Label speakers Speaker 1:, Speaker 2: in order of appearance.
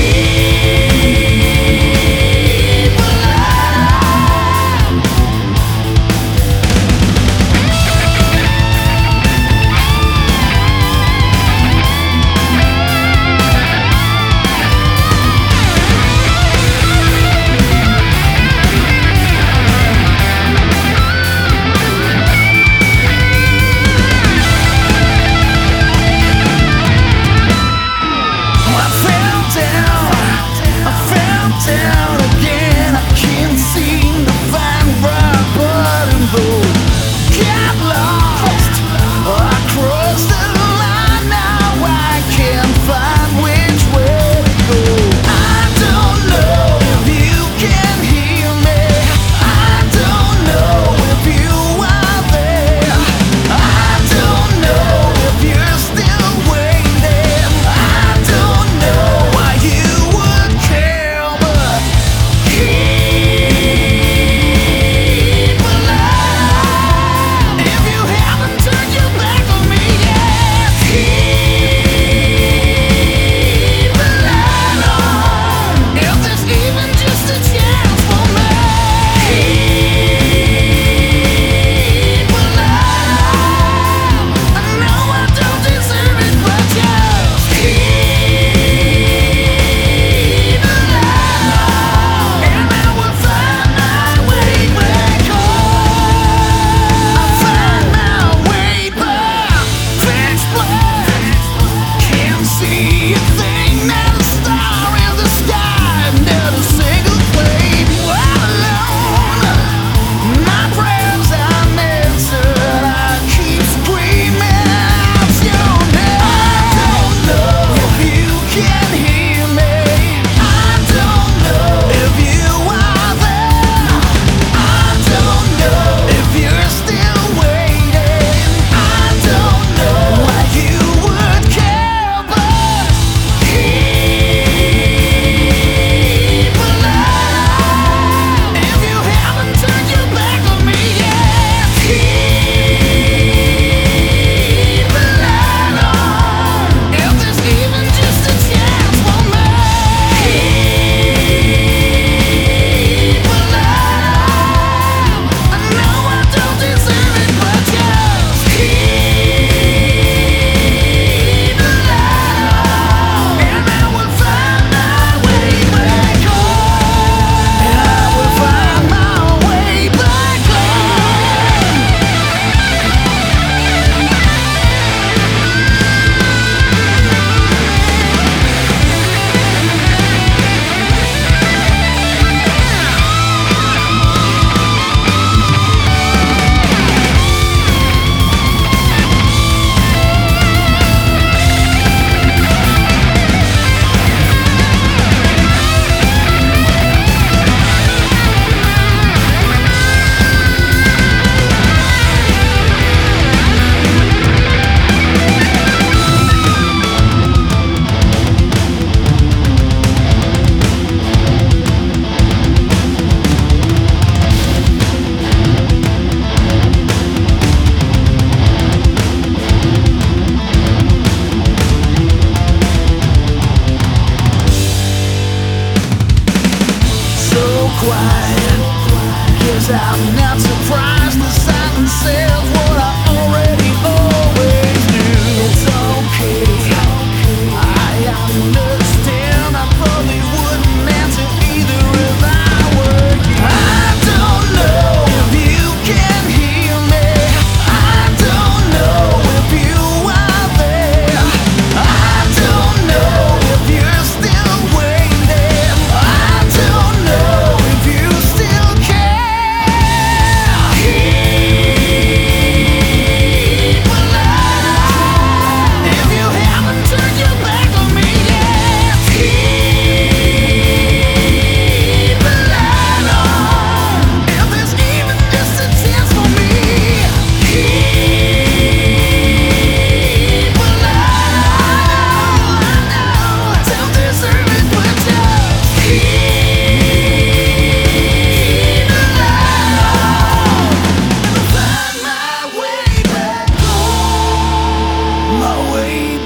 Speaker 1: quiet, 'cause I'm not surprised the silence says what I already always knew. It's okay, I understand. I probably wouldn't answer either if I were you. I don't know if you can hear me. I don't know if you are there. I don't know if you're still waiting. I don't know if you still care. Keep alive. If you haven't turned your back on me yet, keep alive on. If there's even just a chance for me, keep alive. I know I don't deserve it, but just keep alive. And I'll find my way back home, my way